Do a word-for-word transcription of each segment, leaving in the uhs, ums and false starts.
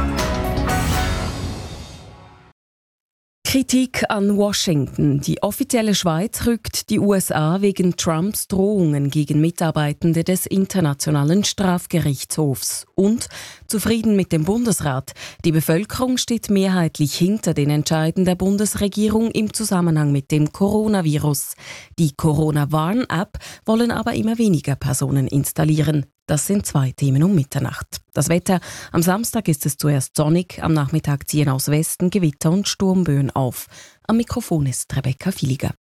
Kritik an Washington. Die offizielle Schweiz rückt die U S A wegen Trumps Drohungen gegen Mitarbeitende des Internationalen Strafgerichtshofs. Und zufrieden mit dem Bundesrat. Die Bevölkerung steht mehrheitlich hinter den Entscheiden der Bundesregierung im Zusammenhang mit dem Coronavirus. Die Corona-Warn-App wollen aber immer weniger Personen installieren. Das sind zwei Themen um Mitternacht. Das Wetter: Am Samstag ist es zuerst sonnig, am Nachmittag ziehen aus Westen Gewitter und Sturmböen auf. Am Mikrofon ist Rebecca Filiger.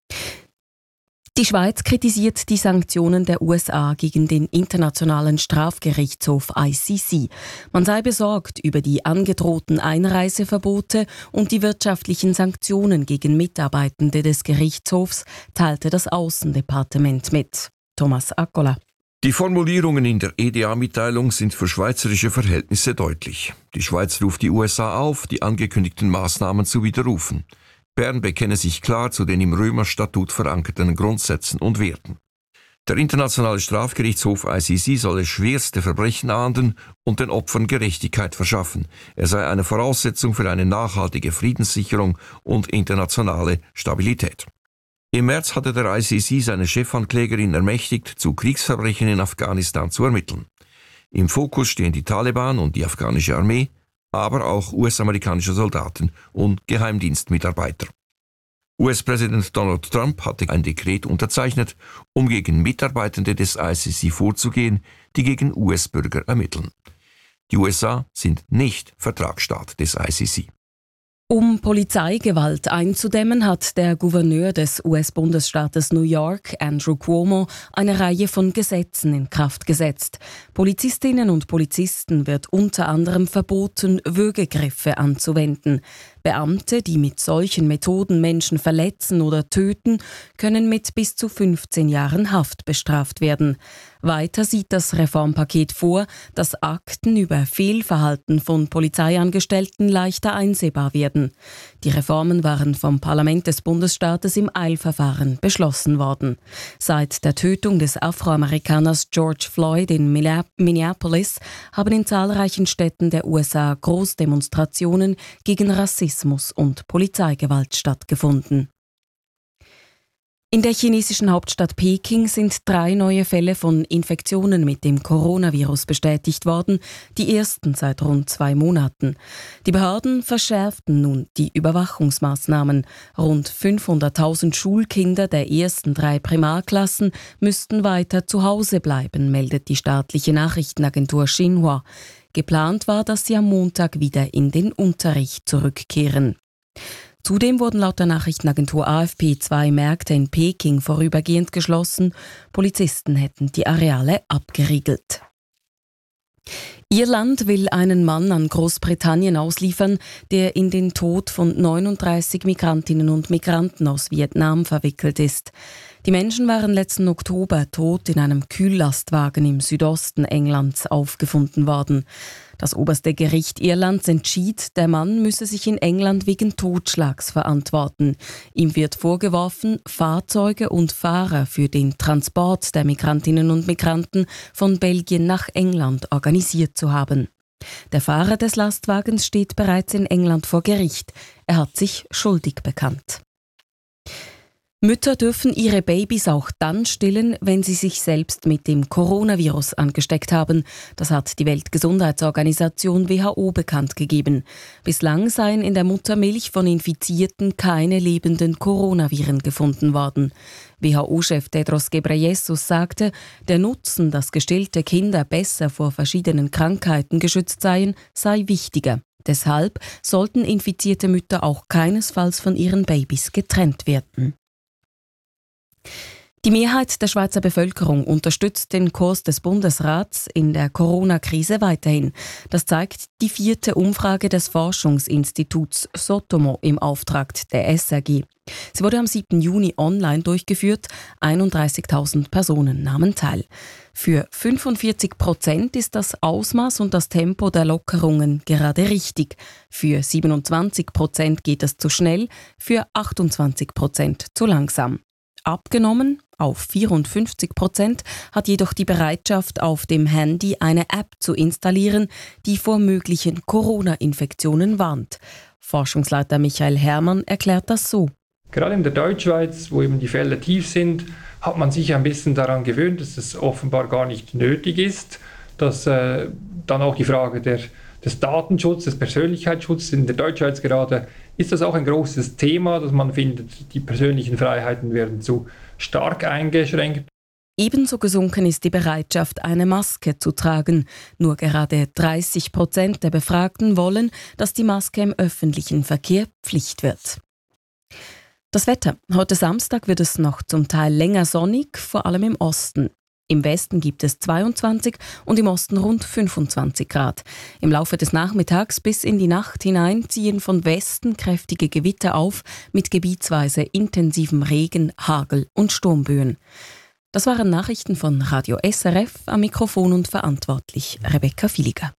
Die Schweiz kritisiert die Sanktionen der U S A gegen den Internationalen Strafgerichtshof I C C. Man sei besorgt über die angedrohten Einreiseverbote und die wirtschaftlichen Sanktionen gegen Mitarbeitende des Gerichtshofs, teilte das Außendepartement mit. Thomas Accola. Die Formulierungen in der E D A-Mitteilung sind für schweizerische Verhältnisse deutlich. Die Schweiz ruft die U S A auf, die angekündigten Maßnahmen zu widerrufen. Bern bekenne sich klar zu den im Römerstatut verankerten Grundsätzen und Werten. Der Internationale Strafgerichtshof I C C solle schwerste Verbrechen ahnden und den Opfern Gerechtigkeit verschaffen. Er sei eine Voraussetzung für eine nachhaltige Friedenssicherung und internationale Stabilität. Im März hatte der I C C seine Chefanklägerin ermächtigt, zu Kriegsverbrechen in Afghanistan zu ermitteln. Im Fokus stehen die Taliban und die afghanische Armee, aber auch U S-amerikanische Soldaten und Geheimdienstmitarbeiter. U S-Präsident Donald Trump hatte ein Dekret unterzeichnet, um gegen Mitarbeitende des I C C vorzugehen, die gegen U S-Bürger ermitteln. Die U S A sind nicht Vertragsstaat des I C C. Um Polizeigewalt einzudämmen, hat der Gouverneur des U S-Bundesstaates New York, Andrew Cuomo, eine Reihe von Gesetzen in Kraft gesetzt. Polizistinnen und Polizisten wird unter anderem verboten, Würgegriffe anzuwenden. Beamte, die mit solchen Methoden Menschen verletzen oder töten, können mit bis zu fünfzehn Jahren Haft bestraft werden. Weiter sieht das Reformpaket vor, dass Akten über Fehlverhalten von Polizeiangestellten leichter einsehbar werden. Die Reformen waren vom Parlament des Bundesstaates im Eilverfahren beschlossen worden. Seit der Tötung des Afroamerikaners George Floyd in Minneapolis haben in zahlreichen Städten der U S A Großdemonstrationen gegen Rassismus und Polizeigewalt stattgefunden. In der chinesischen Hauptstadt Peking sind drei neue Fälle von Infektionen mit dem Coronavirus bestätigt worden, die ersten seit rund zwei Monaten. Die Behörden verschärften nun die Überwachungsmaßnahmen. Rund fünfhunderttausend Schulkinder der ersten drei Primarklassen müssten weiter zu Hause bleiben, meldet die staatliche Nachrichtenagentur Xinhua. Geplant war, dass sie am Montag wieder in den Unterricht zurückkehren. Zudem wurden laut der Nachrichtenagentur A F P zwei Märkte in Peking vorübergehend geschlossen. Polizisten hätten die Areale abgeriegelt. Irland will einen Mann an Großbritannien ausliefern, der in den Tod von neununddreißig Migrantinnen und Migranten aus Vietnam verwickelt ist. Die Menschen waren letzten Oktober tot in einem Kühllastwagen im Südosten Englands aufgefunden worden. Das oberste Gericht Irlands entschied, der Mann müsse sich in England wegen Totschlags verantworten. Ihm wird vorgeworfen, Fahrzeuge und Fahrer für den Transport der Migrantinnen und Migranten von Belgien nach England organisiert zu haben. Der Fahrer des Lastwagens steht bereits in England vor Gericht. Er hat sich schuldig bekannt. Mütter dürfen ihre Babys auch dann stillen, wenn sie sich selbst mit dem Coronavirus angesteckt haben. Das hat die Weltgesundheitsorganisation W H O bekannt gegeben. Bislang seien in der Muttermilch von Infizierten keine lebenden Coronaviren gefunden worden. W H O-Chef Tedros Ghebreyesus sagte, der Nutzen, dass gestillte Kinder besser vor verschiedenen Krankheiten geschützt seien, sei wichtiger. Deshalb sollten infizierte Mütter auch keinesfalls von ihren Babys getrennt werden. Die Mehrheit der Schweizer Bevölkerung unterstützt den Kurs des Bundesrats in der Corona-Krise weiterhin. Das zeigt die vierte Umfrage des Forschungsinstituts Sotomo im Auftrag der S R G. Sie wurde am siebten Juni online durchgeführt. einunddreißigtausend Personen nahmen teil. Für fünfundvierzig Prozent ist das Ausmaß und das Tempo der Lockerungen gerade richtig. Für siebenundzwanzig Prozent geht es zu schnell, für achtundzwanzig Prozent zu langsam. abgenommen. Auf vierundfünfzig Prozent hat jedoch die Bereitschaft, auf dem Handy eine App zu installieren, die vor möglichen Corona-Infektionen warnt. Forschungsleiter Michael Herrmann erklärt das so. Gerade in der Deutschschweiz, wo eben die Fälle tief sind, hat man sich ein bisschen daran gewöhnt, dass es offenbar gar nicht nötig ist, dass äh, dann auch die Frage der, des Datenschutzes, des Persönlichkeitsschutzes in der Deutschschweiz gerade, ist das auch ein großes Thema, dass man findet, die persönlichen Freiheiten werden zu stark eingeschränkt. Ebenso gesunken ist die Bereitschaft, eine Maske zu tragen. Nur gerade dreißig Prozent der Befragten wollen, dass die Maske im öffentlichen Verkehr Pflicht wird. Das Wetter. Heute Samstag wird es noch zum Teil länger sonnig, vor allem im Osten. Im Westen gibt es zweiundzwanzig und im Osten rund fünfundzwanzig Grad. Im Laufe des Nachmittags bis in die Nacht hinein ziehen von Westen kräftige Gewitter auf mit gebietsweise intensivem Regen, Hagel und Sturmböen. Das waren Nachrichten von Radio S R F, am Mikrofon und verantwortlich Rebecca Filiger.